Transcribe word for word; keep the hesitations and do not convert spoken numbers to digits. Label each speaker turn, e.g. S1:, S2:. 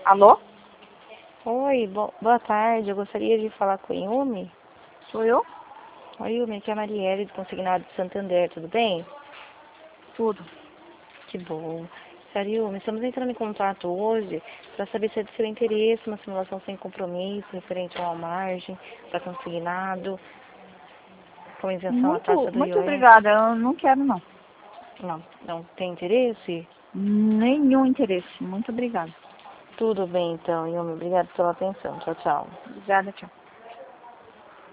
S1: Alô?
S2: Oi, bo boa tarde. Eu gostaria de falar com o Yumi.
S1: Sou eu?
S2: Oi, Yumi, aqui é a Marielle do Consignado de Santander, tudo bem?
S1: Tudo.
S2: Que bom. Sério, Yumi, estamos entrando em contato hoje para saber se é de seu interesse uma simulação sem compromisso, referente a uma margem, para consignado, com isenção à
S1: Muito,
S2: taxa do
S1: muito
S2: I O F.
S1: obrigada. Eu não quero, não.
S2: Não, não tem interesse?
S1: Nenhum interesse. Muito obrigada.
S2: Tudo bem, então, Yumi. Obrigada pela atenção. Tchau, tchau.
S1: Obrigada, tchau.